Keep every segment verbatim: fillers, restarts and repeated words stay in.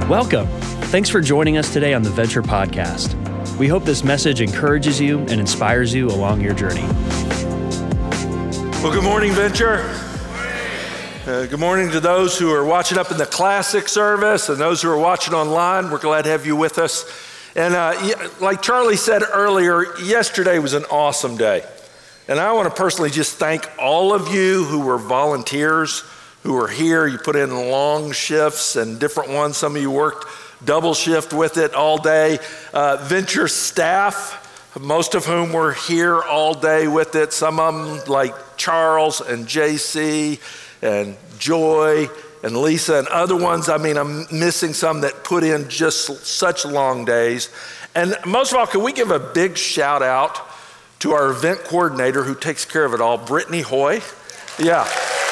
Welcome. Thanks for joining us today on the Venture Podcast. We hope this message encourages you and inspires you along your journey. Well, good morning, Venture. Uh, good morning to those who are watching up in the classic service and those who are watching online. We're glad to have you with us. And uh, like Charlie said earlier, yesterday was an awesome day. And I want to personally just thank all of you who were volunteers, who were here. You put in long shifts and different ones. Some of you worked double shift with it all day. Uh, Venture staff, most of whom were here all day with it. Some of them like Charles and J C and Joy and Lisa and other ones. I mean, I'm missing some that put in just such long days. And most of all, can we give a big shout out to our event coordinator who takes care of it all, Brittany Hoy. Yeah.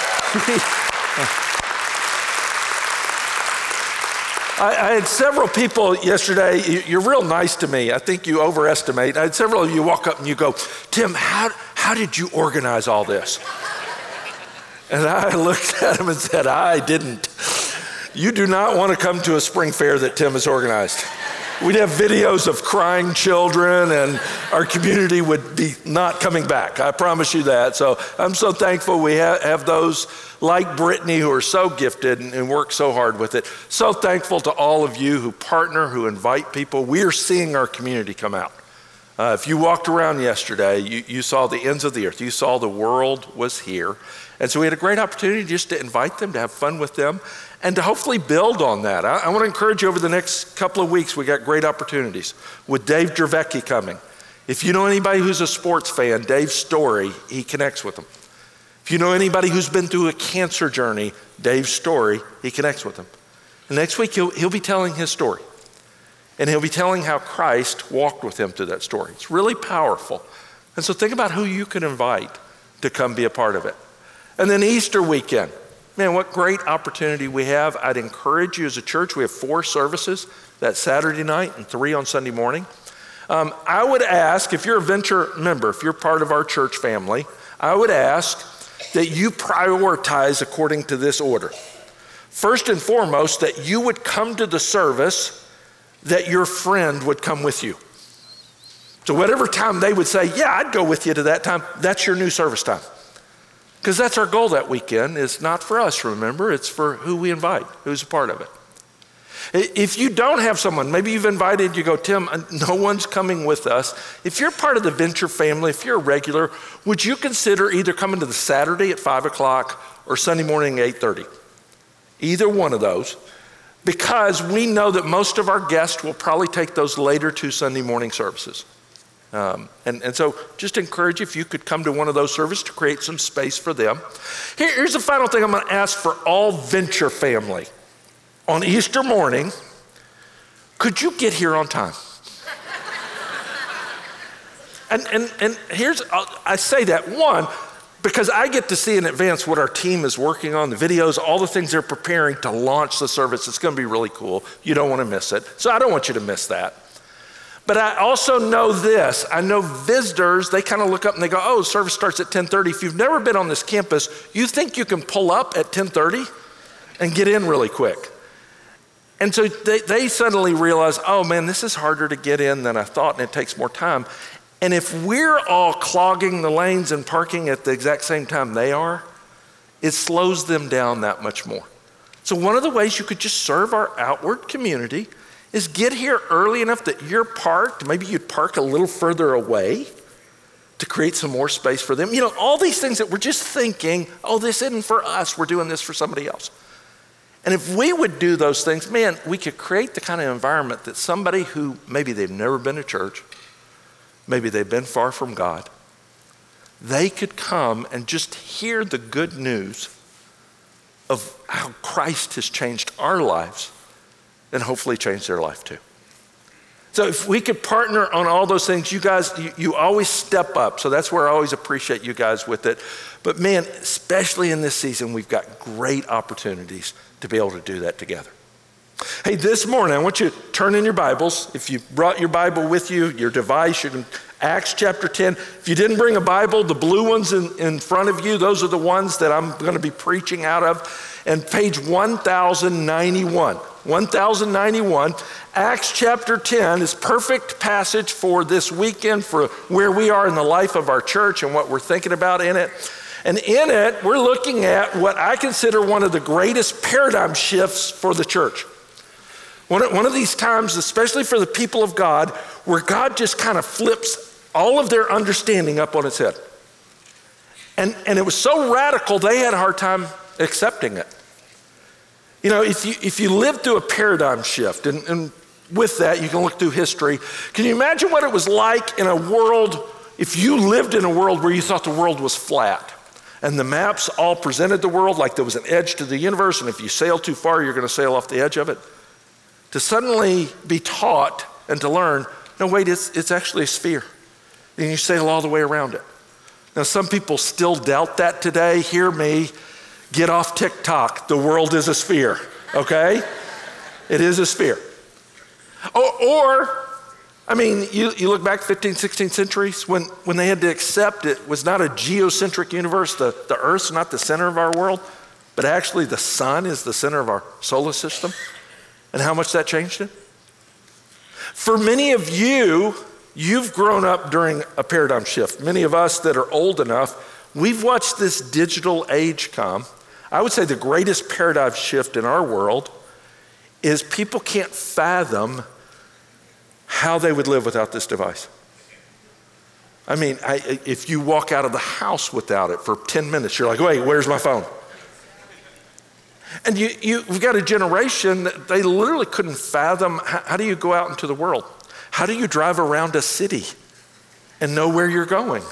I, I had several people yesterday, you, you're real nice to me. I think you overestimate. I had several of you walk up and you go, Tim, how, how did you organize all this? And I looked at him and said, I didn't. You do not want to come to a spring fair that Tim has organized. We'd have videos of crying children and our community would be not coming back. I promise you that. So I'm so thankful we ha- have those like Brittany who are so gifted and, and work so hard with it. So thankful to all of you who partner, who invite people. We are seeing our community come out. Uh, if you walked around yesterday, you, you saw the ends of the earth. You saw the world was here. And so we had a great opportunity just to invite them, to have fun with them, and to hopefully build on that. I, I want to encourage you over the next couple of weeks, we got great opportunities with Dave Dravecki coming. If you know anybody who's a sports fan, Dave's story, he connects with them. If you know anybody who's been through a cancer journey, Dave's story, he connects with them. And next week, he'll, he'll be telling his story. And he'll be telling how Christ walked with him through that story. It's really powerful. And so think about who you can invite to come be a part of it. And then Easter weekend. Man, what great opportunity we have. I'd encourage you as a church, we have four services, that Saturday night and three on Sunday morning. Um, I would ask, if you're a Venture member, if you're part of our church family, I would ask that you prioritize according to this order. First and foremost, that you would come to the service, that your friend would come with you. So whatever time they would say, yeah, I'd go with you to that time, that's your new service time. Because that's our goal that weekend. It's not for us, remember, it's for who we invite, who's a part of it. If you don't have someone, maybe you've invited, you go, Tim, no one's coming with us. If you're part of the Venture family, if you're a regular, would you consider either coming to the Saturday at five o'clock or Sunday morning at eight thirty? Either one of those. Because we know that most of our guests will probably take those later two Sunday morning services. Um, and, and so just encourage you if you could come to one of those services to create some space for them. Here, here's the final thing I'm going to ask for all Venture family. On Easter morning, could you get here on time? and, and, and here's, I say that, one, because I get to see in advance what our team is working on, the videos, all the things they're preparing to launch the service. It's going to be really cool. You don't want to miss it. So I don't want you to miss that. But I also know this. I know visitors, they kind of look up and they go, oh, service starts at ten thirty. If you've never been on this campus, you think you can pull up at ten thirty and get in really quick. And so they, they suddenly realize, oh man, this is harder to get in than I thought and it takes more time. And if we're all clogging the lanes and parking at the exact same time they are, it slows them down that much more. So one of the ways you could just serve our outward community is get here early enough that you're parked. Maybe you'd park a little further away to create some more space for them. You know, all these things that we're just thinking, oh, this isn't for us. We're doing this for somebody else. And if we would do those things, man, we could create the kind of environment that somebody who maybe they've never been to church, maybe they've been far from God, they could come and just hear the good news of how Christ has changed our lives and hopefully change their life too. So if we could partner on all those things, you guys, you, you always step up. So that's where I always appreciate you guys with it. But man, especially in this season, we've got great opportunities to be able to do that together. Hey, this morning, I want you to turn in your Bibles. If you brought your Bible with you, your device, you can Acts chapter ten. If you didn't bring a Bible, the blue ones in, in front of you, those are the ones that I'm going to be preaching out of. And page one thousand ninety-one. one thousand ninety-one, Acts chapter ten is perfect passage for this weekend, for where we are in the life of our church and what we're thinking about in it. And in it, we're looking at what I consider one of the greatest paradigm shifts for the church. One of, one of these times, especially for the people of God, where God just kind of flips all of their understanding up on its head. And, and it was so radical, they had a hard time accepting it. You know, if you, if you live through a paradigm shift, and, and with that, you can look through history. Can you imagine what it was like in a world, if you lived in a world where you thought the world was flat, and the maps all presented the world like there was an edge to the universe, and if you sail too far, you're going to sail off the edge of it? To suddenly be taught and to learn, no, wait, it's, it's actually a sphere. And you sail all the way around it. Now, some people still doubt that today. Hear me, get off TikTok. The world is a sphere, okay? It is a sphere. Or, or I mean, you, you look back fifteenth, sixteenth centuries when, when they had to accept it was not a geocentric universe. The, the Earth's not the center of our world, but actually the sun is the center of our solar system. And how much that changed it? For many of you, you've grown up during a paradigm shift. Many of us that are old enough, we've watched this digital age come. I would say the greatest paradigm shift in our world is people can't fathom how they would live without this device. I mean, I, if you walk out of the house without it for ten minutes, you're like, wait, where's my phone? And you, you, we've got a generation that they literally couldn't fathom, how, how do you go out into the world? How do you drive around a city and know where you're going?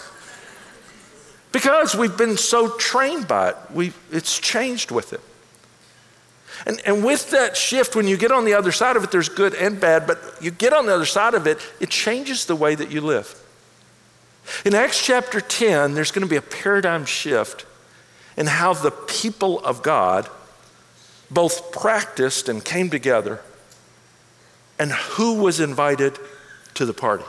Because we've been so trained by it, we, it's changed with it. And, and with that shift, when you get on the other side of it, there's good and bad, but you get on the other side of it, it changes the way that you live. In Acts chapter ten, there's going to be a paradigm shift in how the people of God both practiced and came together, and who was invited to the party.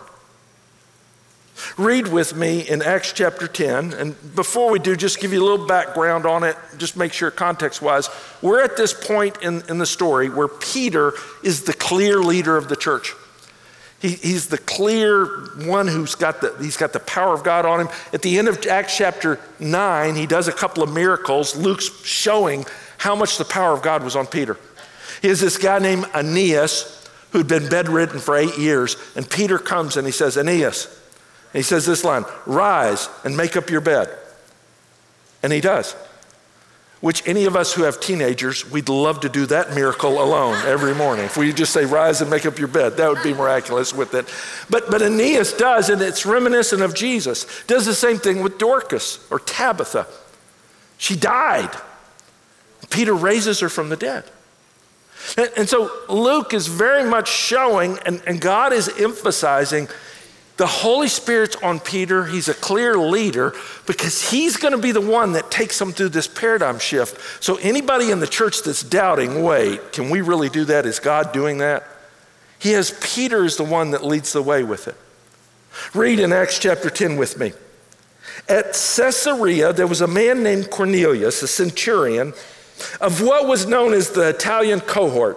Read with me in Acts chapter ten, and before we do, just give you a little background on it, just make sure context-wise. We're at this point in, in the story where Peter is the clear leader of the church. He, he's the clear one who's got the, he's got the power of God on him. At the end of Acts chapter nine, he does a couple of miracles. Luke's showing how much the power of God was on Peter. He has this guy named Aeneas who'd been bedridden for eight years. And Peter comes and he says, Aeneas, and he says this line, rise and make up your bed. And he does. Which any of us who have teenagers, we'd love to do that miracle alone every morning. If we just say, rise and make up your bed, that would be miraculous with it. But, but Aeneas does, and it's reminiscent of Jesus. Does the same thing with Dorcas or Tabitha. She died. Peter raises her from the dead. And, and so Luke is very much showing, and, and God is emphasizing, the Holy Spirit's on Peter. He's a clear leader because he's going to be the one that takes them through this paradigm shift. So anybody in the church that's doubting, wait, can we really do that? Is God doing that? He has Peter as the one that leads the way with it. Read in Acts chapter ten with me. At Caesarea, there was a man named Cornelius, a centurion, of what was known as the Italian cohort,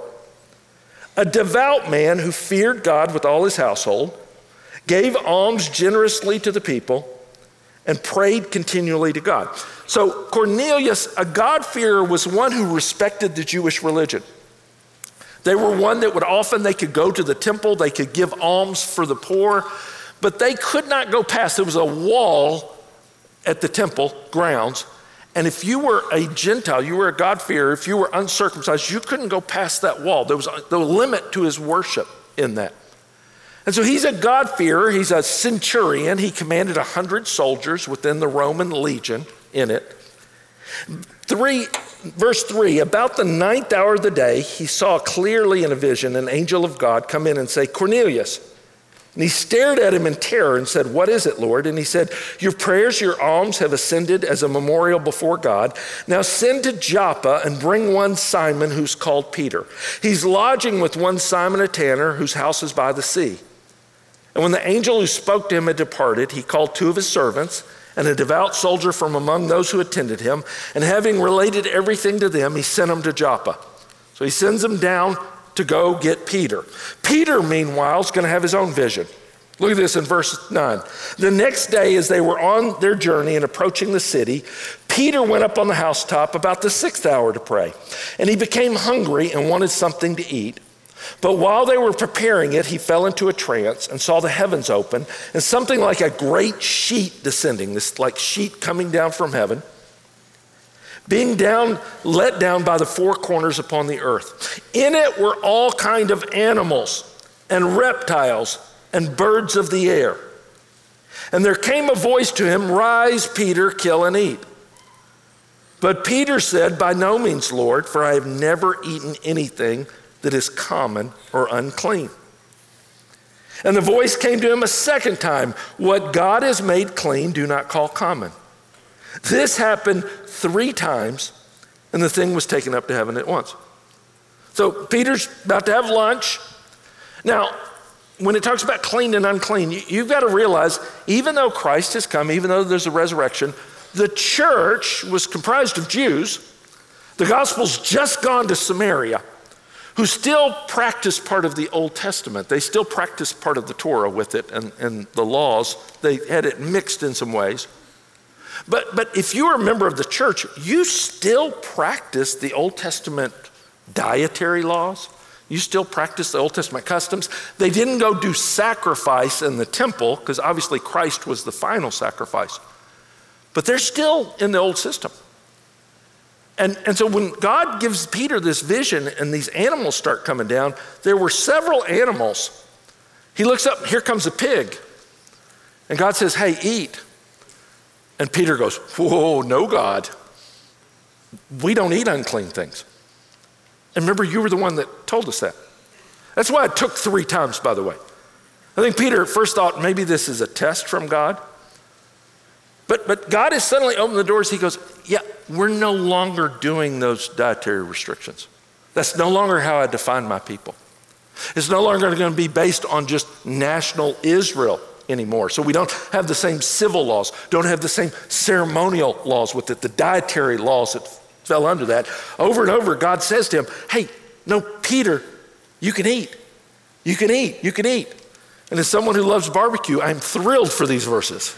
a devout man who feared God with all his household, gave alms generously to the people, and prayed continually to God. So Cornelius, a God-fearer, was one who respected the Jewish religion. They were one that would often, they could go to the temple, they could give alms for the poor, but they could not go past. There was a wall at the temple grounds, and if you were a Gentile, you were a God-fearer, if you were uncircumcised, you couldn't go past that wall. There was a, the limit to his worship in that. And so he's a God-fearer, he's a centurion, he commanded a hundred soldiers within the Roman legion in it. Three, verse three, about the ninth hour of the day, he saw clearly in a vision an angel of God come in and say, Cornelius. And he stared at him in terror and said, "What is it, Lord?" And he said, "Your prayers, your alms have ascended as a memorial before God. Now send to Joppa and bring one Simon who's called Peter. He's lodging with one Simon a tanner whose house is by the sea." And when the angel who spoke to him had departed, he called two of his servants and a devout soldier from among those who attended him. And having related everything to them, he sent them to Joppa. So he sends them down to go get Peter. Peter, meanwhile, is going to have his own vision. Look at this in verse nine. The next day, as they were on their journey and approaching the city, Peter went up on the housetop about the sixth hour to pray. And he became hungry and wanted something to eat. But while they were preparing it, he fell into a trance and saw the heavens open and something like a great sheet descending, this like sheet coming down from heaven, being down, let down by the four corners upon the earth. In it were all kind of animals and reptiles and birds of the air. And there came a voice to him, "Rise, Peter, kill and eat." But Peter said, "By no means, Lord, for I have never eaten anything that is common or unclean." And the voice came to him a second time, "What God has made clean, do not call common." This happened three times, and the thing was taken up to heaven at once. So Peter's about to have lunch. Now, when it talks about clean and unclean, you, you've got to realize, even though Christ has come, even though there's a resurrection, the church was comprised of Jews. The gospel's just gone to Samaria, who still practice part of the Old Testament. They still practice part of the Torah with it and, and the laws. They had it mixed in some ways. But, but if you were a member of the church, you still practice the Old Testament dietary laws. You still practice the Old Testament customs. They didn't go do sacrifice in the temple, because obviously Christ was the final sacrifice. But they're still in the old system. And, and so when God gives Peter this vision and these animals start coming down, there were several animals. He looks up, here comes a pig. And God says, "Hey, eat." And Peter goes, "Whoa, no, God. We don't eat unclean things." And remember, you were the one that told us that. That's why it took three times, by the way. I think Peter at first thought maybe this is a test from God. But, but God has suddenly opened the doors. He goes, "Yeah, we're no longer doing those dietary restrictions. That's no longer how I define my people. It's no longer going to be based on just national Israel anymore. So we don't have the same civil laws, don't have the same ceremonial laws with it, the dietary laws that fell under that." Over and over, God says to him, "Hey, no, Peter, you can eat. You can eat. You can eat." And as someone who loves barbecue, I'm thrilled for these verses.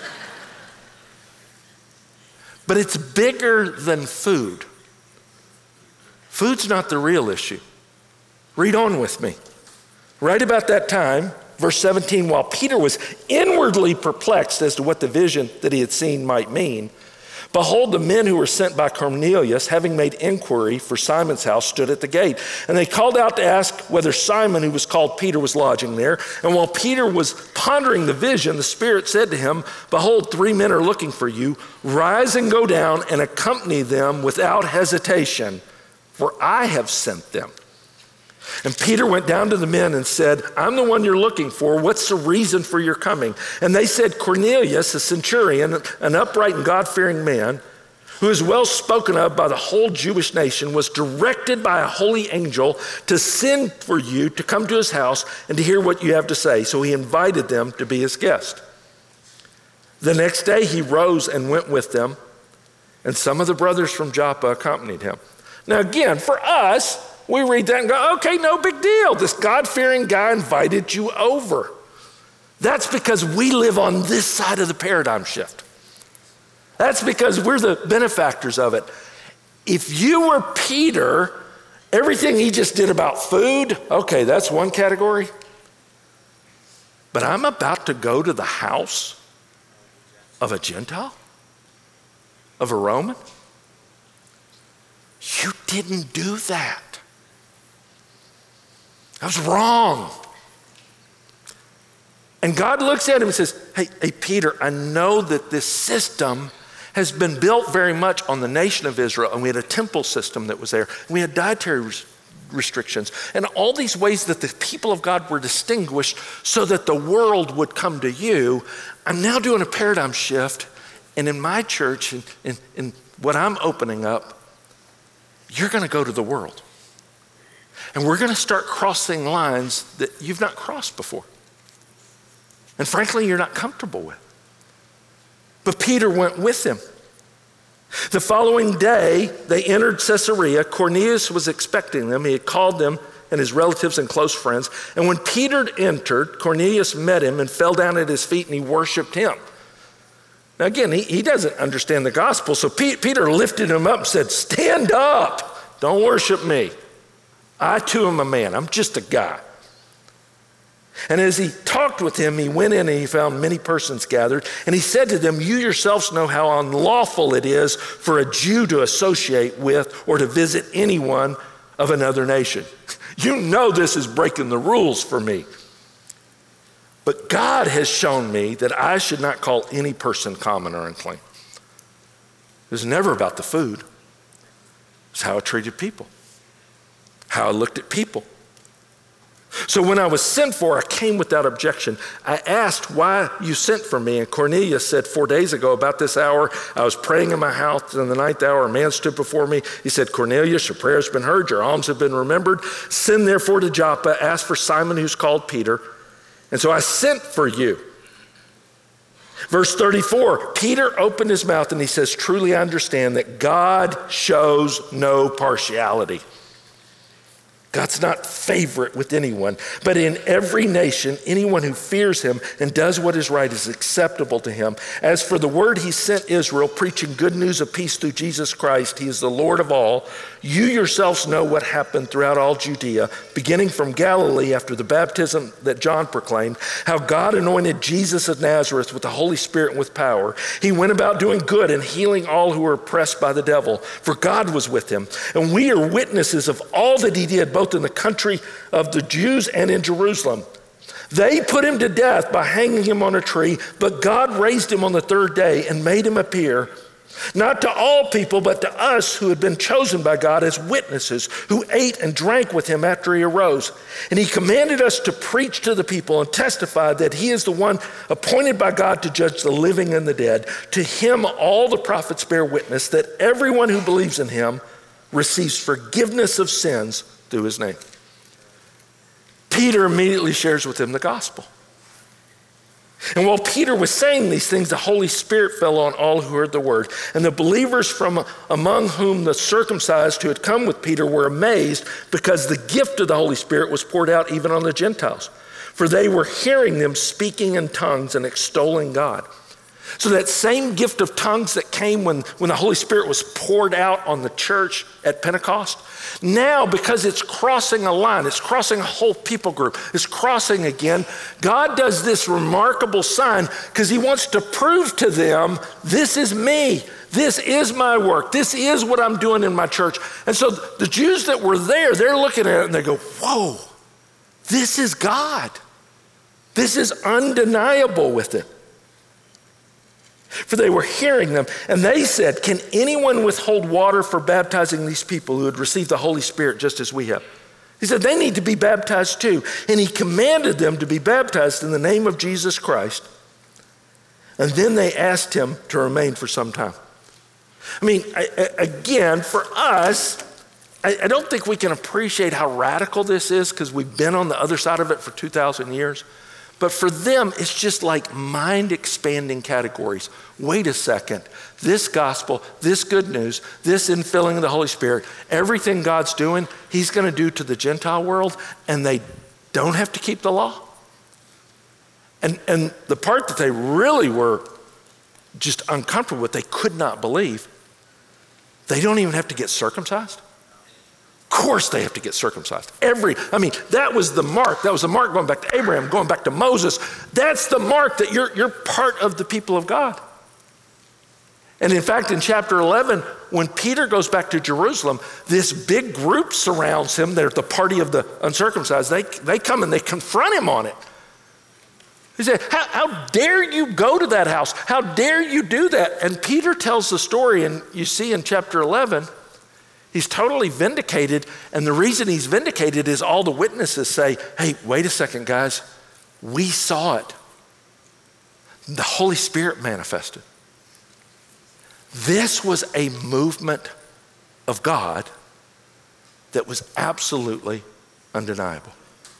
But it's bigger than food. Food's not the real issue. Read on with me. Right about that time, verse seventeen, while Peter was inwardly perplexed as to what the vision that he had seen might mean, behold, the men who were sent by Cornelius, having made inquiry for Simon's house, stood at the gate. And they called out to ask whether Simon, who was called Peter, was lodging there. And while Peter was pondering the vision, the Spirit said to him, "Behold, three men are looking for you. Rise and go down and accompany them without hesitation, for I have sent them." And Peter went down to the men and said, "I'm the one you're looking for. What's the reason for your coming?" And they said, "Cornelius, a centurion, an upright and God-fearing man, who is well spoken of by the whole Jewish nation, was directed by a holy angel to send for you to come to his house and to hear what you have to say." So he invited them to be his guest. The next day he rose and went with them, and some of the brothers from Joppa accompanied him. Now again, for us, we read that and go, okay, no big deal. This God-fearing guy invited you over. That's because we live on this side of the paradigm shift. That's because we're the benefactors of it. If you were Peter, everything he just did about food, okay, that's one category. But I'm about to go to the house of a Gentile, of a Roman. You didn't do that. That was wrong. And God looks at him and says, hey, hey, Peter, I know that this system has been built very much on the nation of Israel, and we had a temple system that was there, and we had dietary restrictions, and all these ways that the people of God were distinguished so that the world would come to you. I'm now doing a paradigm shift, and in my church, and in, in, in what I'm opening up, you're gonna go to the world. And we're gonna start crossing lines that you've not crossed before. And frankly, you're not comfortable with. But Peter went with him. The following day, they entered Caesarea. Cornelius was expecting them. He had called them and his relatives and close friends. And when Peter entered, Cornelius met him and fell down at his feet and he worshiped him. Now again, he, he doesn't understand the gospel. So P- Peter lifted him up and said, stand up, don't worship me. I too am a man, I'm just a guy. And as he talked with him, he went in and he found many persons gathered. And he said to them, you yourselves know how unlawful it is for a Jew to associate with or to visit anyone of another nation. You know this is breaking the rules for me. But God has shown me that I should not call any person common or unclean. It was never about the food. It was how I treated people, how I looked at people. So when I was sent for, I came without objection. I asked why you sent for me, and Cornelius said, four days ago, about this hour, I was praying in my house, and in the ninth hour, a man stood before me. He said, Cornelius, your prayer has been heard, your alms have been remembered. Send therefore to Joppa, ask for Simon who's called Peter. And so I sent for you. Verse thirty-four, Peter opened his mouth and he says, truly I understand that God shows no partiality. God's not favorite with anyone, but in every nation, anyone who fears him and does what is right is acceptable to him. As for the word he sent Israel, preaching good news of peace through Jesus Christ, he is the Lord of all. You yourselves know what happened throughout all Judea, beginning from Galilee after the baptism that John proclaimed, how God anointed Jesus of Nazareth with the Holy Spirit and with power. He went about doing good and healing all who were oppressed by the devil, for God was with him. And we are witnesses of all that he did, both in the country of the Jews and in Jerusalem. They put him to death by hanging him on a tree, but God raised him on the third day and made him appear, not to all people, but to us who had been chosen by God as witnesses, who ate and drank with him after he arose. And he commanded us to preach to the people and testify that he is the one appointed by God to judge the living and the dead. To him all the prophets bear witness that everyone who believes in him receives forgiveness of sins through his name. Peter immediately shares with him the gospel. And while Peter was saying these things, the Holy Spirit fell on all who heard the word. And the believers from among whom the circumcised who had come with Peter were amazed because the gift of the Holy Spirit was poured out even on the Gentiles. For they were hearing them speaking in tongues and extolling God. So that same gift of tongues that came when, when the Holy Spirit was poured out on the church at Pentecost, now because it's crossing a line, it's crossing a whole people group, it's crossing again, God does this remarkable sign because he wants to prove to them, this is me, this is my work, this is what I'm doing in my church. And so the Jews that were there, they're looking at it and they go, whoa, this is God. This is undeniable with it. For they were hearing them, and they said, can anyone withhold water for baptizing these people who had received the Holy Spirit just as we have? He said, they need to be baptized too. And he commanded them to be baptized in the name of Jesus Christ. And then they asked him to remain for some time. I mean, I, I, again, for us, I, I don't think we can appreciate how radical this is because we've been on the other side of it for two thousand years. But for them, it's just like mind-expanding categories. Wait a second, this gospel, this good news, this infilling of the Holy Spirit, everything God's doing, he's gonna do to the Gentile world, and they don't have to keep the law. And, and the part that they really were just uncomfortable with, they could not believe, they don't even have to get circumcised. Of course they have to get circumcised. Every, I mean, that was the mark. That was the mark going back to Abraham, going back to Moses. That's the mark that you're, you're part of the people of God. And in fact, in chapter eleven, when Peter goes back to Jerusalem, this big group surrounds him. They're the party of the uncircumcised. They, they come and they confront him on it. He said, how, how dare you go to that house? How dare you do that? And Peter tells the story, and you see in chapter eleven, He's totally vindicated, and the reason he's vindicated is all the witnesses say, hey, wait a second, guys. We saw it. The Holy Spirit manifested. This was a movement of God that was absolutely undeniable.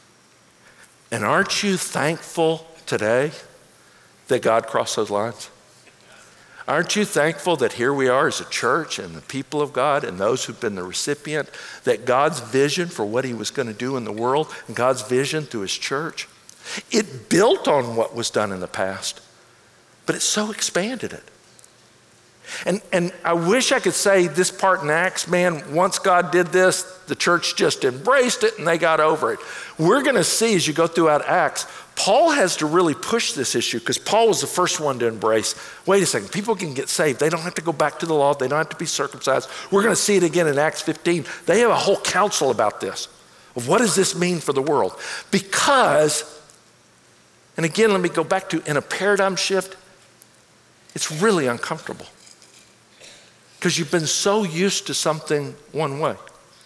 And aren't you thankful today that God crossed those lines? Aren't you thankful that here we are as a church and the people of God and those who've been the recipient, that God's vision for what he was going to do in the world and God's vision through his church, it built on what was done in the past, but it so expanded it. And, and I wish I could say this part in Acts, man, once God did this, the church just embraced it and they got over it. We're going to see as you go throughout Acts, Paul has to really push this issue because Paul was the first one to embrace, wait a second, people can get saved. They don't have to go back to the law. They don't have to be circumcised. We're going to see it again in Acts fifteen. They have a whole council about this, of what does this mean for the world? Because, and again, let me go back to, in a paradigm shift, it's really uncomfortable because you've been so used to something one way.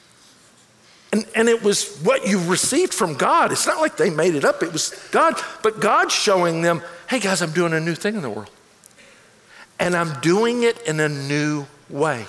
And, and it was what you received from God. It's not like they made it up. It was God. But God's showing them, hey guys, I'm doing a new thing in the world. And I'm doing it in a new way.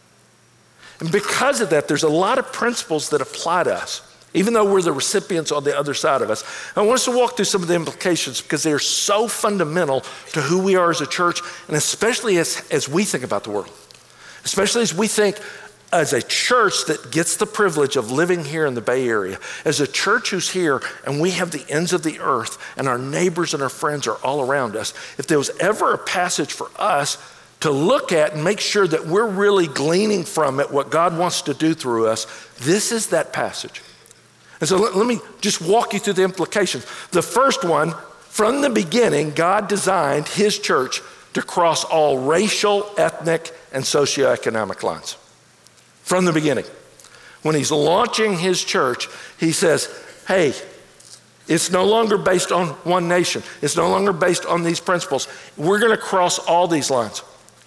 And because of that, there's a lot of principles that apply to us, even though we're the recipients on the other side of us. I want us to walk through some of the implications because they are so fundamental to who we are as a church, and especially as, as we think about the world. Especially as we think as a church that gets the privilege of living here in the Bay Area, as a church who's here and we have the ends of the earth and our neighbors and our friends are all around us. If there was ever a passage for us to look at and make sure that we're really gleaning from it what God wants to do through us, this is that passage. And so let, let me just walk you through the implications. The first one, from the beginning, God designed his church to cross all racial, ethnic, and socioeconomic lines. From the beginning. When he's launching his church, he says, hey, it's no longer based on one nation. It's no longer based on these principles. We're going to cross all these lines.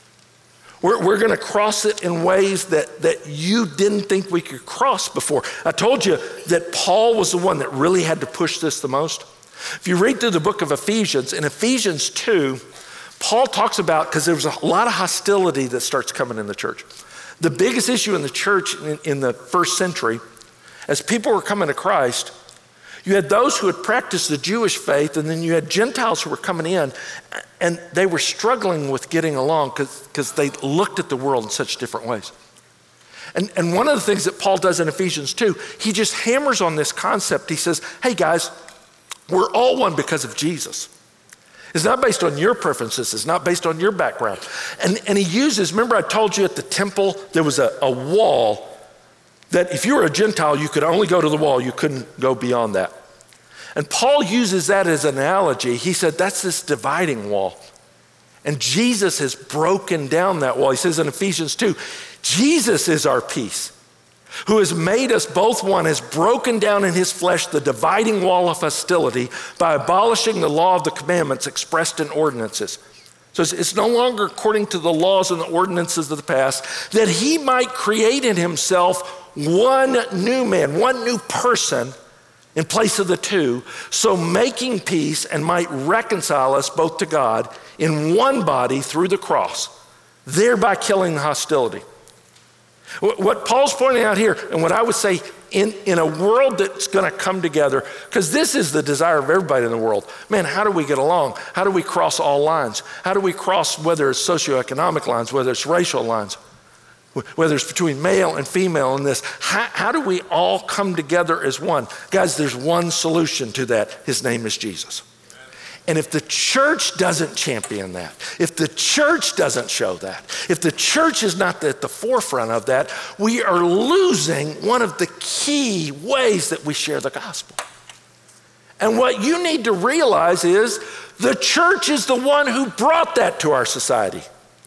We're, we're going to cross it in ways that, that you didn't think we could cross before. I told you that Paul was the one that really had to push this the most. If you read through the book of Ephesians, in Ephesians two, Paul talks about, because there was a lot of hostility that starts coming in the church. The biggest issue in the church in, in the first century, as people were coming to Christ, you had those who had practiced the Jewish faith, and then you had Gentiles who were coming in, and they were struggling with getting along because they looked at the world in such different ways. And, and one of the things that Paul does in Ephesians two, he just hammers on this concept. He says, hey guys, we're all one because of Jesus. It's not based on your preferences. It's not based on your background. And, and he uses, remember I told you at the temple, there was a, a wall that if you were a Gentile, you could only go to the wall. You couldn't go beyond that. And Paul uses that as an analogy. He said, that's this dividing wall. And Jesus has broken down that wall. He says in Ephesians two, Jesus is our peace, who has made us both one, has broken down in his flesh the dividing wall of hostility by abolishing the law of the commandments expressed in ordinances. So it's, it's no longer according to the laws and the ordinances of the past, that he might create in himself one new man, one new person in place of the two, so making peace and might reconcile us both to God in one body through the cross, thereby killing the hostility. What Paul's pointing out here, and what I would say in, in a world that's going to come together, because this is the desire of everybody in the world. Man, how do we get along? How do we cross all lines? How do we cross whether it's socioeconomic lines, whether it's racial lines, whether it's between male and female in this? How, how do we all come together as one? Guys, there's one solution to that. His name is Jesus. And if the church doesn't champion that, if the church doesn't show that, if the church is not at the forefront of that, we are losing one of the key ways that we share the gospel. And what you need to realize is the church is the one who brought that to our society.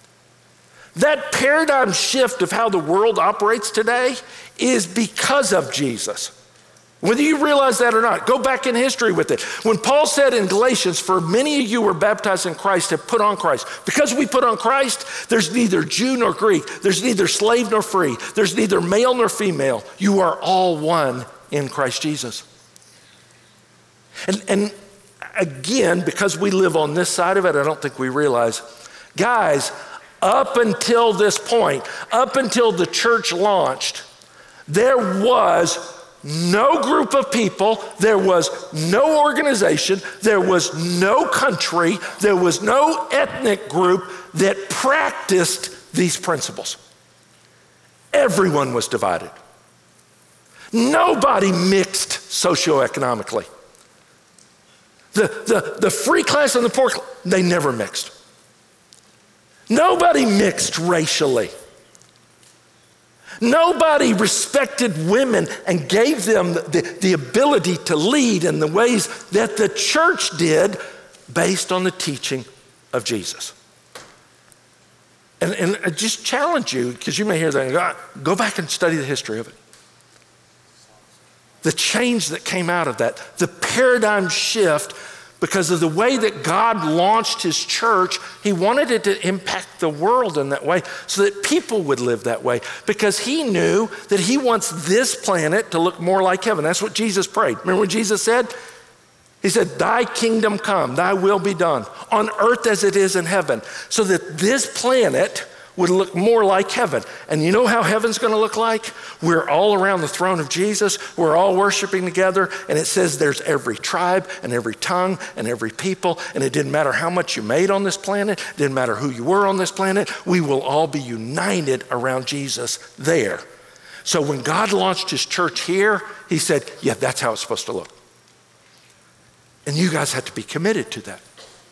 That paradigm shift of how the world operates today is because of Jesus. Whether you realize that or not, go back in history with it. When Paul said in Galatians, for many of you were baptized in Christ, have put on Christ. Because we put on Christ, there's neither Jew nor Greek. There's neither slave nor free. There's neither male nor female. You are all one in Christ Jesus. And, and again, because we live on this side of it, I don't think we realize, guys, up until this point, up until the church launched, there was no group of people, there was no organization, there was no country, there was no ethnic group that practiced these principles. Everyone was divided. Nobody mixed socioeconomically. The, the, the free class and the poor class, they never mixed. Nobody mixed racially. Nobody respected women and gave them the, the ability to lead in the ways that the church did based on the teaching of Jesus. And, and I just challenge you, because you may hear that and go, go back and study the history of it. The change that came out of that, the paradigm shift, because of the way that God launched his church, he wanted it to impact the world in that way so that people would live that way, because he knew that he wants this planet to look more like heaven. That's what Jesus prayed. Remember what Jesus said? He said, thy kingdom come, thy will be done on earth as it is in heaven, so that this planet would look more like heaven. And you know how heaven's gonna look like? We're all around the throne of Jesus, we're all worshiping together, and it says there's every tribe and every tongue and every people, and it didn't matter how much you made on this planet, it didn't matter who you were on this planet, we will all be united around Jesus there. So when God launched his church here, he said, yeah, that's how it's supposed to look. And you guys have to be committed to that.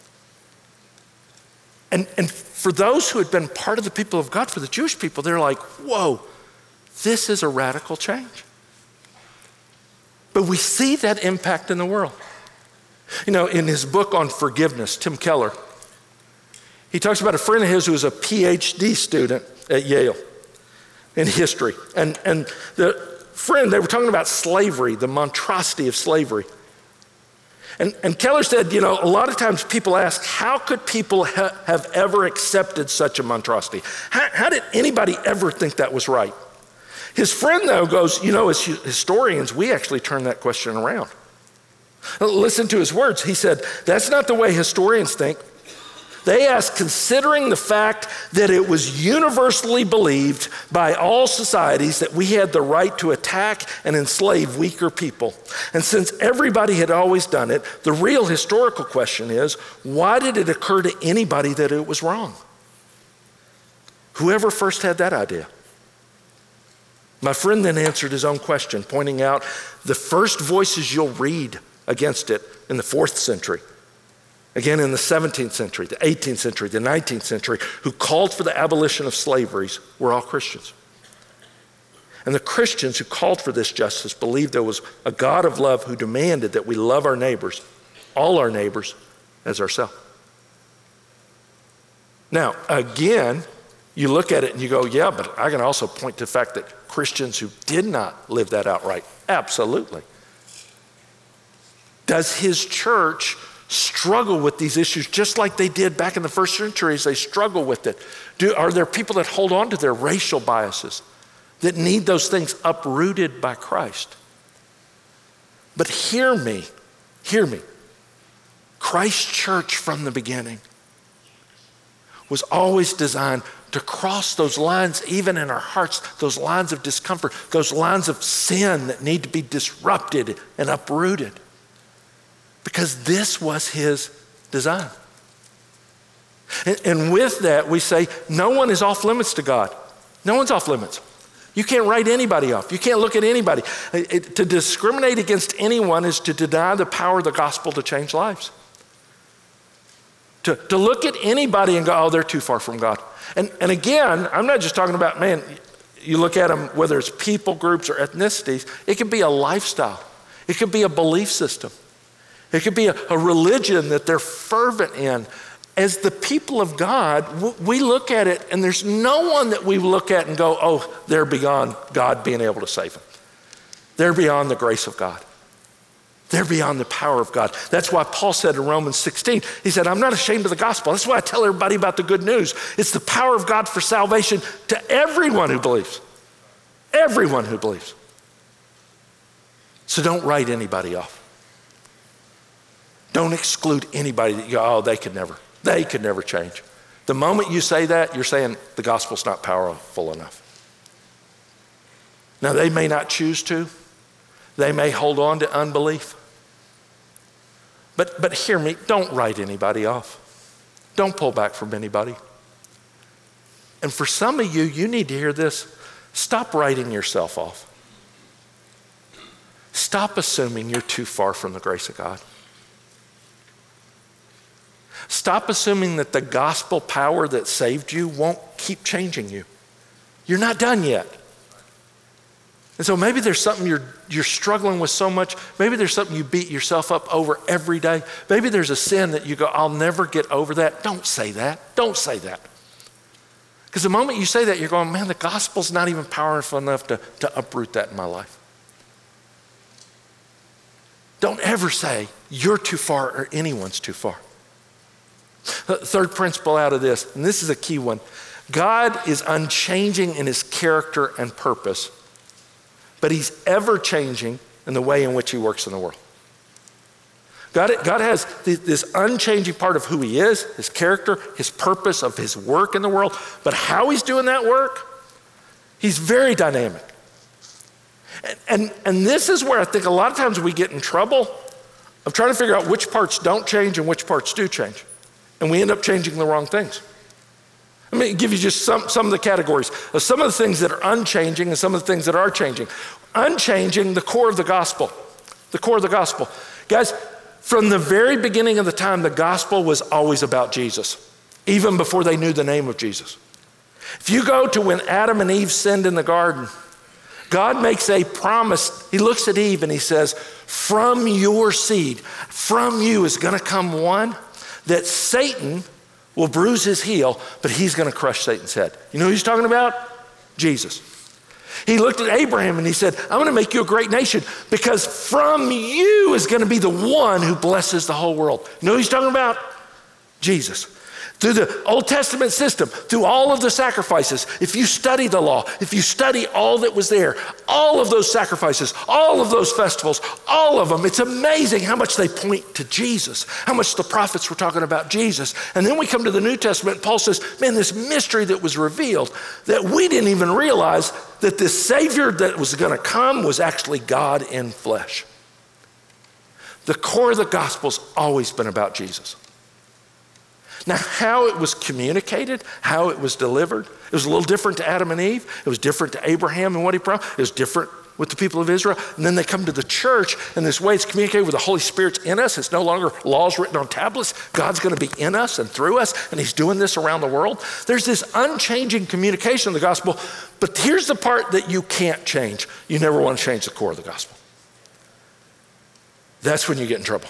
And, and for those who had been part of the people of God, for the Jewish people, they're like, whoa, this is a radical change. But we see that impact in the world. You know, in his book on forgiveness, Tim Keller, he talks about a friend of his who was a P H D student at Yale in history. And, and the friend, they were talking about slavery, the monstrosity of slavery. And, and Keller said, you know, a lot of times people ask, how could people ha- have ever accepted such a monstrosity? How, how did anybody ever think that was right? His friend, though, goes, you know, as historians, we actually turn that question around. Listen to his words. He said, that's not the way historians think. They ask, considering the fact that it was universally believed by all societies that we had the right to attack and enslave weaker people. And since everybody had always done it, the real historical question is, why did it occur to anybody that it was wrong? Whoever first had that idea. My friend then answered his own question, pointing out the first voices you'll read against it in the fourth century. Again, in the seventeenth century, the eighteenth century, the nineteenth century, who called for the abolition of slaveries were all Christians. And the Christians who called for this justice believed there was a God of love who demanded that we love our neighbors, all our neighbors, as ourselves. Now, again, you look at it and you go, yeah, but I can also point to the fact that Christians who did not live that outright, absolutely. Does his church struggle with these issues just like they did back in the first centuries? They struggle with it. Do, are there people that hold on to their racial biases that need those things uprooted by Christ? But hear me, hear me. Christ Church from the beginning was always designed to cross those lines, even in our hearts, those lines of discomfort, those lines of sin that need to be disrupted and uprooted. Because this was his design. And, and with that, we say, no one is off limits to God. No one's off limits. You can't write anybody off. You can't look at anybody. It, it, to discriminate against anyone is to deny the power of the gospel to change lives. To, to look at anybody and go, oh, they're too far from God. And, and again, I'm not just talking about, man, you look at them, whether it's people groups or ethnicities, it could be a lifestyle. It could be a belief system. It could be a, a religion that they're fervent in. As the people of God, w- we look at it and there's no one that we look at and go, oh, they're beyond God being able to save them. They're beyond the grace of God. They're beyond the power of God. That's why Paul said in Romans sixteen, he said, I'm not ashamed of the gospel. That's why I tell everybody about the good news. It's the power of God for salvation to everyone who believes. Everyone who believes. So don't write anybody off. Don't exclude anybody that you go, oh, they could never, they could never change. The moment you say that, you're saying the gospel's not powerful enough. Now, they may not choose to. They may hold on to unbelief. But, but hear me, don't write anybody off. Don't pull back from anybody. And for some of you, you need to hear this. Stop writing yourself off. Stop assuming you're too far from the grace of God. Stop assuming that the gospel power that saved you won't keep changing you. You're not done yet. And so maybe there's something you're, you're struggling with so much. Maybe there's something you beat yourself up over every day. Maybe there's a sin that you go, I'll never get over that. Don't say that. Don't say that. Because the moment you say that, you're going, man, the gospel's not even powerful enough to, to uproot that in my life. Don't ever say you're too far or anyone's too far. Third principle out of this, and this is a key one. God is unchanging in his character and purpose, but he's ever changing in the way in which he works in the world. God, God has this unchanging part of who he is, his character, his purpose of his work in the world, but how he's doing that work, he's very dynamic. And, and, and this is where I think a lot of times we get in trouble of trying to figure out which parts don't change and which parts do change. And we end up changing the wrong things. Let me give you just some, some of the categories of some of the things that are unchanging and some of the things that are changing. Unchanging, the core of the gospel. The core of the gospel. Guys, from the very beginning of the time, the gospel was always about Jesus, even before they knew the name of Jesus. If you go to when Adam and Eve sinned in the garden, God makes a promise. He looks at Eve and he says, from your seed, from you is gonna come one that Satan will bruise his heel, but he's gonna crush Satan's head. You know who he's talking about? Jesus. He looked at Abraham and he said, I'm gonna make you a great nation because from you is gonna be the one who blesses the whole world. You know who he's talking about? Jesus. Through the Old Testament system, through all of the sacrifices, if you study the law, if you study all that was there, all of those sacrifices, all of those festivals, all of them, it's amazing how much they point to Jesus, how much the prophets were talking about Jesus. And then we come to the New Testament, and Paul says, man, this mystery that was revealed that we didn't even realize that this Savior that was gonna come was actually God in flesh. The core of the gospel's always been about Jesus. Now, how it was communicated, how it was delivered, it was a little different to Adam and Eve. It was different to Abraham and what he promised. It was different with the people of Israel. And then they come to the church, and this way it's communicated with the Holy Spirit's in us. It's no longer laws written on tablets. God's gonna be in us and through us, and he's doing this around the world. There's this unchanging communication of the gospel, but here's the part that you can't change. You never wanna change the core of the gospel. That's when you get in trouble.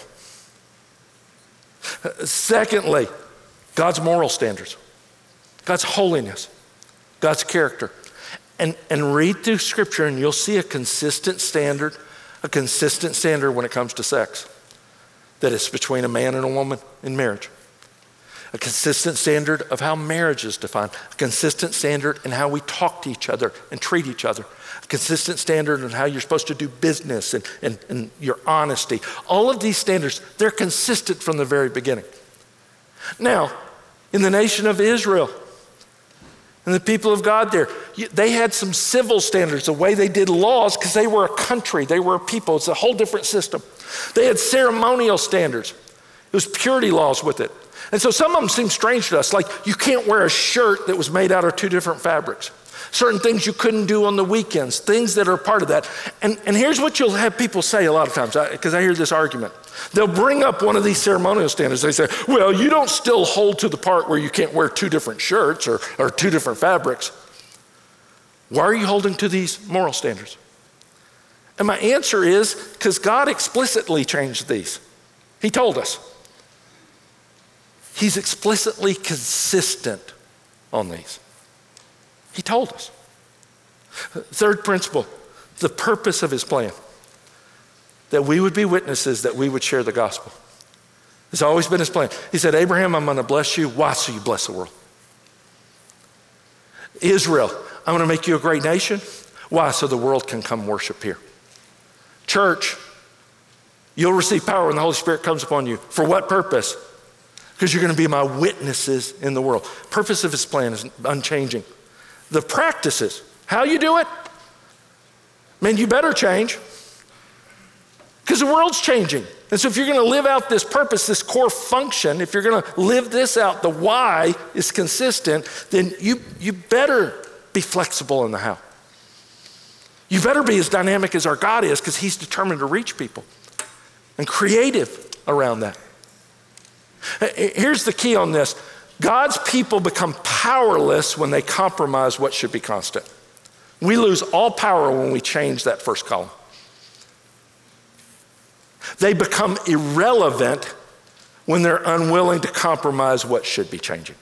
Secondly, God's moral standards, God's holiness, God's character. And, and read through scripture and you'll see a consistent standard, a consistent standard when it comes to sex, that it's between a man and a woman in marriage. A consistent standard of how marriage is defined, a consistent standard in how we talk to each other and treat each other, a consistent standard in how you're supposed to do business and, and, and your honesty. All of these standards, they're consistent from the very beginning. Now, in the nation of Israel and the people of God there, they had some civil standards, the way they did laws, because they were a country, they were a people. It's a whole different system. They had ceremonial standards. It was purity laws with it. And so some of them seem strange to us, like you can't wear a shirt that was made out of two different fabrics. Certain things you couldn't do on the weekends, things that are part of that. And, and here's what you'll have people say a lot of times, because I, I hear this argument. They'll bring up one of these ceremonial standards. They say, well, you don't still hold to the part where you can't wear two different shirts or, or two different fabrics. Why are you holding to these moral standards? And my answer is, because God explicitly changed these. He told us. He's explicitly consistent on these. He told us. Third principle, the purpose of his plan, that we would be witnesses, that we would share the gospel. It's always been his plan. He said, Abraham, I'm gonna bless you. Why? So you bless the world. Israel, I'm gonna make you a great nation. Why? So the world can come worship here. Church, you'll receive power when the Holy Spirit comes upon you. For what purpose? Because you're gonna be my witnesses in the world. Purpose of his plan is unchanging. The practices, how you do it, man, you better change. Because the world's changing. And so if you're gonna live out this purpose, this core function, if you're gonna live this out, the why is consistent, then you, you better be flexible in the how. You better be as dynamic as our God is, because he's determined to reach people and creative around that. Here's the key on this. God's people become powerless when they compromise what should be constant. We lose all power when we change that first column. They become irrelevant when they're unwilling to compromise what should be changing.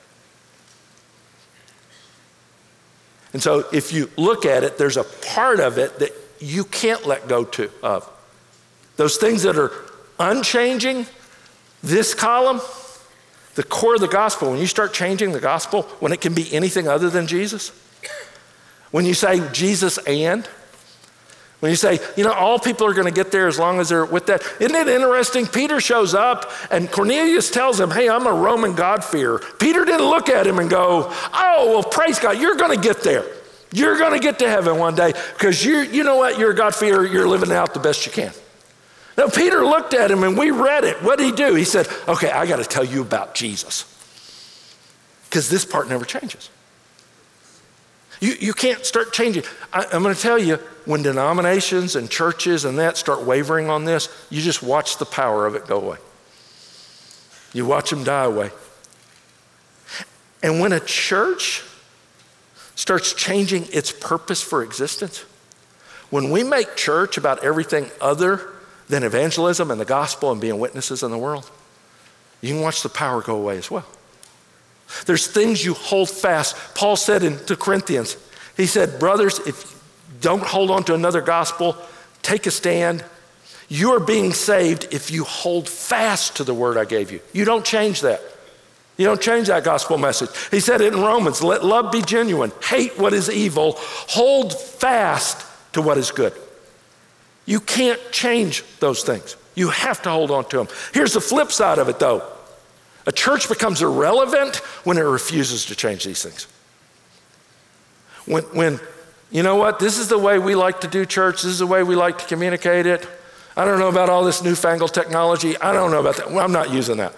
And so if you look at it, there's a part of it that you can't let go to of. Those things that are unchanging, this column, the core of the gospel, when you start changing the gospel, when it can be anything other than Jesus, when you say Jesus and, when you say, you know, all people are gonna get there as long as they're with that. Isn't it interesting? Peter shows up and Cornelius tells him, hey, I'm a Roman God-fearer. Peter didn't look at him and go, oh, well, praise God, you're gonna get there. You're gonna get to heaven one day because you you know what, you're a God-fearer, you're living out the best you can. Now, Peter looked at him and we read it. What did he do? He said, okay, I gotta tell you about Jesus, because this part never changes. You, you can't start changing. I, I'm gonna tell you, when denominations and churches and that start wavering on this, you just watch the power of it go away. You watch them die away. And when a church starts changing its purpose for existence, when we make church about everything other than evangelism and the gospel and being witnesses in the world, you can watch the power go away as well. There's things you hold fast. Paul said in, to Corinthians, he said, brothers, if you don't hold on to another gospel, take a stand. You are being saved if you hold fast to the word I gave you. You don't change that. You don't change that gospel message. He said it in Romans, let love be genuine, hate what is evil, hold fast to what is good. You can't change those things. You have to hold on to them. Here's the flip side of it though. A church becomes irrelevant when it refuses to change these things. When, when, you know what, this is the way we like to do church, this is the way we like to communicate it. I don't know about all this newfangled technology, I don't know about that, well, I'm not using that.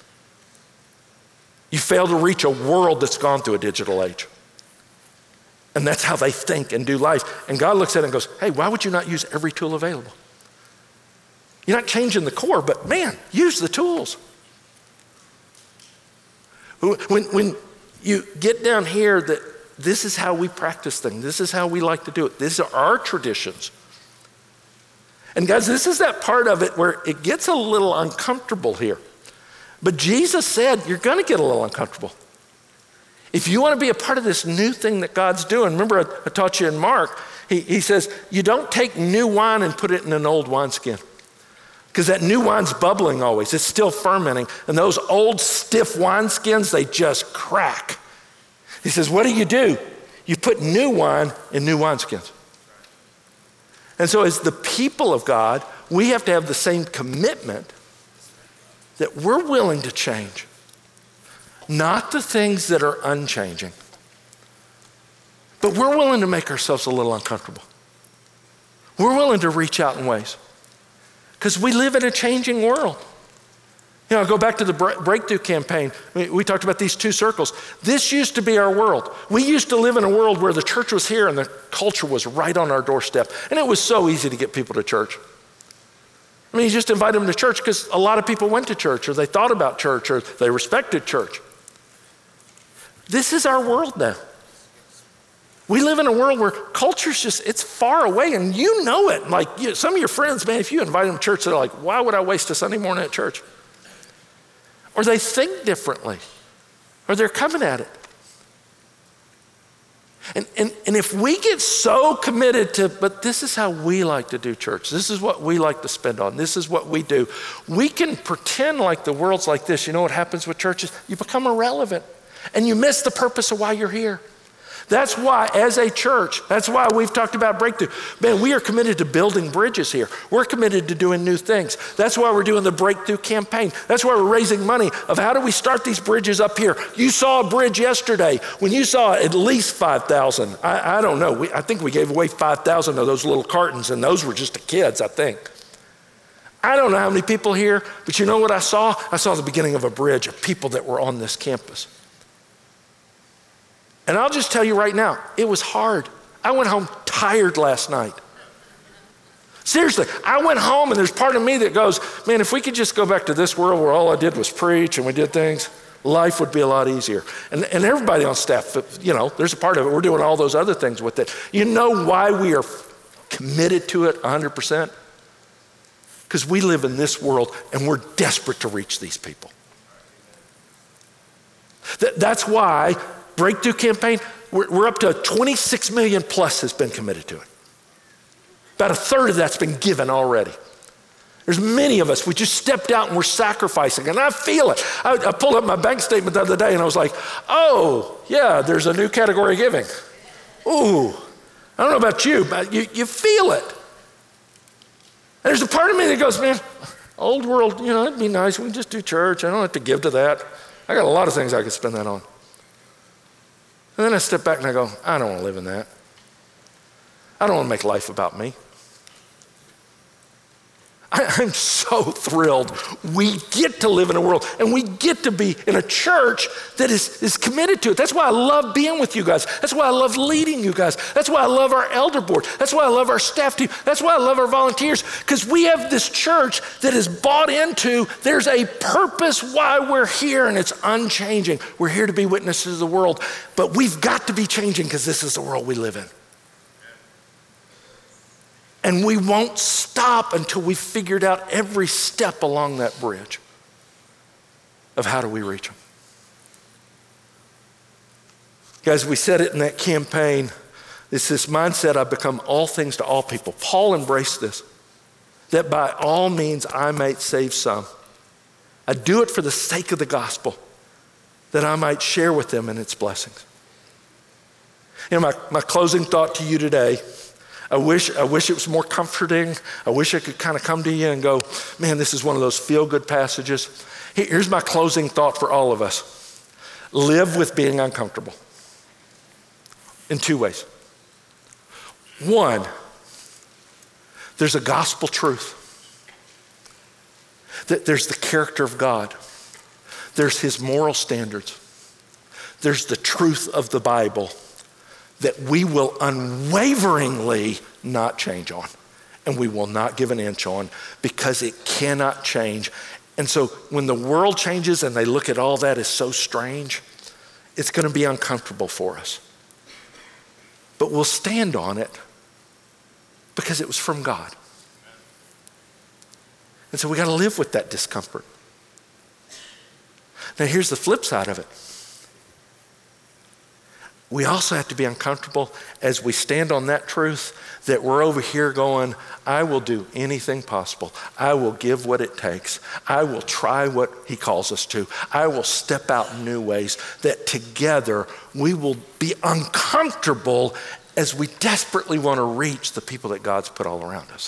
You fail to reach a world that's gone through a digital age. And that's how they think and do life. And God looks at it and goes, hey, why would you not use every tool available? You're not changing the core, but man, use the tools. When, when you get down here, that this is how we practice things. This is how we like to do it. These are our traditions. And guys, this is that part of it where it gets a little uncomfortable here. But Jesus said, you're gonna get a little uncomfortable. If you wanna be a part of this new thing that God's doing, remember I, I taught you in Mark, he, he says, you don't take new wine and put it in an old wineskin. Because that new wine's bubbling always, it's still fermenting. And those old stiff wineskins, they just crack. He says, what do you do? You put new wine in new wineskins. And so as the people of God, we have to have the same commitment that we're willing to change. Not the things that are unchanging, but we're willing to make ourselves a little uncomfortable. We're willing to reach out in ways. Because we live in a changing world. You know, go back to the Breakthrough campaign. We, we talked about these two circles. This used to be our world. We used to live in a world where the church was here and the culture was right on our doorstep. And it was so easy to get people to church. I mean, you just invite them to church because a lot of people went to church or they thought about church or they respected church. This is our world now. We live in a world where culture's just, it's far away and you know it. Like you, some of your friends, man, if you invite them to church, they're like, why would I waste a Sunday morning at church? Or they think differently, or they're coming at it. And, and, and if we get so committed to, but this is how we like to do church, this is what we like to spend on, this is what we do, we can pretend like the world's like this. You know what happens with churches? You become irrelevant and you miss the purpose of why you're here. That's why, as a church, that's why we've talked about Breakthrough. Man, we are committed to building bridges here. We're committed to doing new things. That's why we're doing the Breakthrough campaign. That's why we're raising money of how do we start these bridges up here. You saw a bridge yesterday. When you saw at least five thousand, I, I don't know, we, I think we gave away five thousand of those little cartons, and those were just the kids, I think. I don't know how many people here, but you know what I saw? I saw the beginning of a bridge of people that were on this campus. And I'll just tell you right now, it was hard. I went home tired last night. Seriously, I went home and there's part of me that goes, man, if we could just go back to this world where all I did was preach and we did things, life would be a lot easier. And, and everybody on staff, you know, there's a part of it. We're doing all those other things with it. You know why we are committed to it one hundred percent? Because we live in this world and we're desperate to reach these people. That, that's why Breakthrough campaign, we're, we're up to twenty-six million plus has been committed to it. About a third of that's been given already. There's many of us, we just stepped out and we're sacrificing, and I feel it. I, I pulled up my bank statement the other day and I was like, oh, yeah, there's a new category of giving. Ooh, I don't know about you, but you, you feel it. And there's a part of me that goes, man, old world, you know, it'd be nice, we can just do church. I don't have to give to that. I got a lot of things I could spend that on. And then I step back and I go, I don't want to live in that. I don't want to make life about me. I, I'm so thrilled we get to live in a world and we get to be in a church that is, is committed to it. That's why I love being with you guys. That's why I love leading you guys. That's why I love our elder board. That's why I love our staff team. That's why I love our volunteers, because we have this church that is bought into, there's a purpose why we're here, and it's unchanging. We're here to be witnesses to the world, but we've got to be changing because this is the world we live in. And we won't stop until we've figured out every step along that bridge of how do we reach them. Guys, we said it in that campaign. It's this mindset, I've become all things to all people. Paul embraced this, that by all means I might save some. I do it for the sake of the gospel, that I might share with them in its blessings. You know, my, my closing thought to you today, I wish, I wish it was more comforting. I wish I could kind of come to you and go, man, this is one of those feel-good passages. Here's my closing thought for all of us. Live with being uncomfortable in two ways. One, there's a gospel truth. That there's the character of God. There's his moral standards. There's the truth of the Bible that we will unwaveringly not change on, and we will not give an inch on, because it cannot change. And so when the world changes and they look at all that as so strange, it's going to be uncomfortable for us. But we'll stand on it because it was from God. And so we got to live with that discomfort. Now here's the flip side of it. We also have to be uncomfortable as we stand on that truth that we're over here going, I will do anything possible. I will give what it takes. I will try what he calls us to. I will step out in new ways, that together we will be uncomfortable as we desperately want to reach the people that God's put all around us.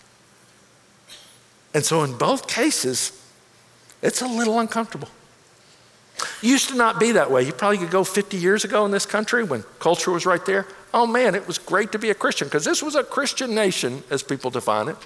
And so in both cases, it's a little uncomfortable. Used to not be that way. You probably could go fifty years ago in this country when culture was right there. Oh man, it was great to be a Christian, because this was a Christian nation as people define it.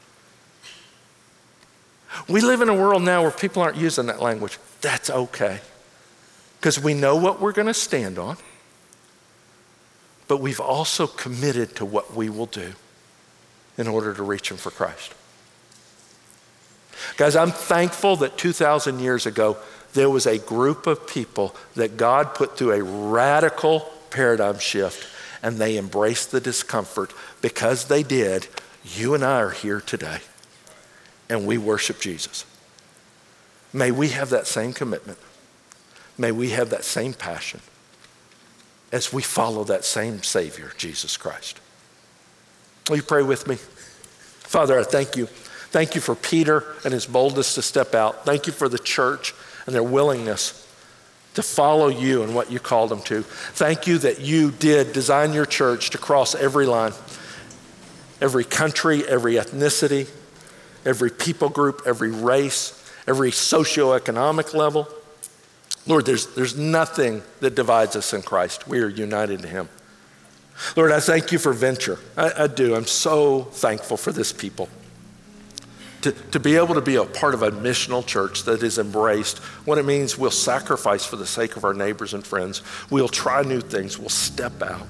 We live in a world now where people aren't using that language. That's okay, because we know what we're going to stand on, but we've also committed to what we will do in order to reach them for Christ. Guys, I'm thankful that two thousand years ago, there was a group of people that God put through a radical paradigm shift, and they embraced the discomfort. Because they did, you and I are here today, and we worship Jesus. May we have that same commitment. May we have that same passion. as we follow that same Savior, Jesus Christ. Will you pray with me? Father, I thank you. Thank you for Peter and his boldness to step out. Thank you for the church and their willingness to follow you and what you called them to. Thank you that you did design your church to cross every line, every country, every ethnicity, every people group, every race, every socioeconomic level. Lord, there's, there's nothing that divides us in Christ. We are united in him. Lord, I thank you for Venture. I, I do. I'm so thankful for this people. To, to be able to be a part of a missional church that is embraced, what it means we'll sacrifice for the sake of our neighbors and friends. We'll try new things. We'll step out.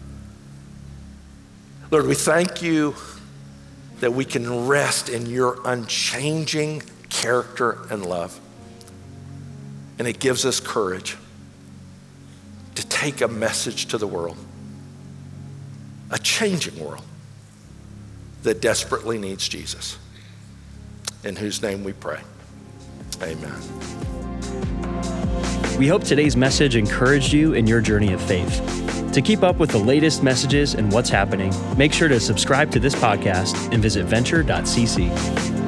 Lord, we thank you that we can rest in your unchanging character and love. And it gives us courage to take a message to the world, a changing world that desperately needs Jesus. In whose name we pray. Amen. We hope today's message encouraged you in your journey of faith. To keep up with the latest messages and what's happening, make sure to subscribe to this podcast and visit venture dot c c.